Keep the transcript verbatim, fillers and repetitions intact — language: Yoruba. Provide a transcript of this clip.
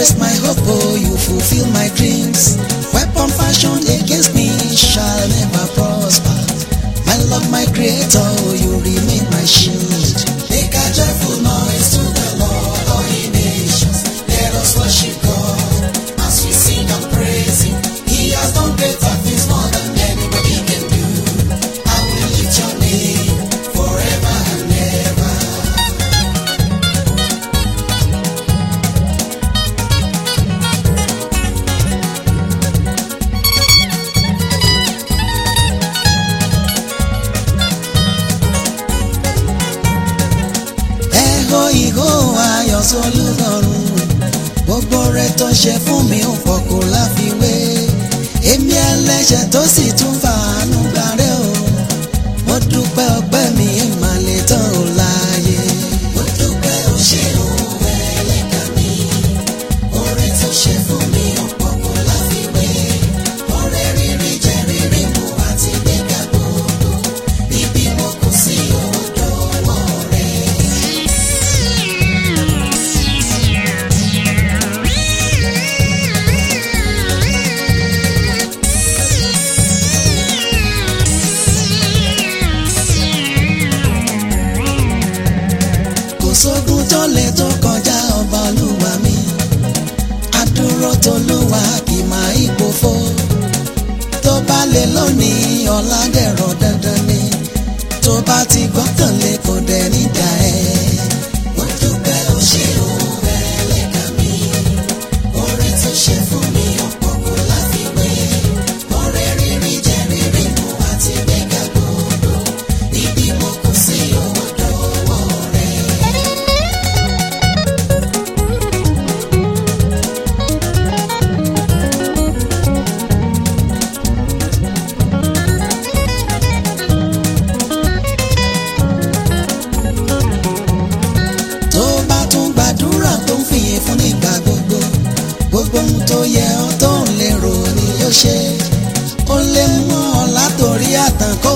raise my hope, oh, you fulfill my dreams. Weapon fashioned against me shall never prosper. My Lord, my Creator, oh, you remain my shield. Make a joyful noise to the Lord, all ye nations. Let us worship God as we sing and praise Him. He has done greater things more than anybody can do. I will lift your name forever and ever. Ẹ̀hó ìhó ayọ̀ s'Olúwarun, gbogbo rẹ̀ tó ṣe fún mi ò pọ̀ kò láfiwé. Èmi ẹlẹ́ṣẹ̀ tó sì tún fàánú gbàrẹ́ o, mo dúpẹ́ ọpẹ́ mi mà lè tán ò láàyè. Mo dúpẹ́ o ṣé o ẹlẹ́dàá mi, oore tó ṣe fún mi ò pọ̀ kò láfiwé. Oore rírí jẹ́ rírí mu àti gbéga gbogbo, ibi mo kù sí odò ọwọ́ rẹ̀. Kò sógun tó lè tó kọjá ọba Olúwa mi, adúró t'Olúwa kì máa ìpòfo. Tó bá lè lónìí ọ̀la dẹ̀rọ̀ dandan ni, tó bá ti gbọ́kàn lé kò dẹ̀ níjà ẹ̀. Mo dúpẹ́ o ṣé o ẹlẹ́dàá mi, oore tó ṣe fún mi ọ̀pọ̀ kò láfiwé. Oore rírí jẹ́ rírí mu àti gbéga gbogbo, ibi mo kù sí odò ọwọ́ rẹ̀. Tó bá tún gbàdúrà tó ń fìyìn fún nígbà gbogbo, gbogbo ohun tó yẹ ọ́ tó ń lérò ni yóò ṣe. Ó lè mú ọ látòrí àtàn kó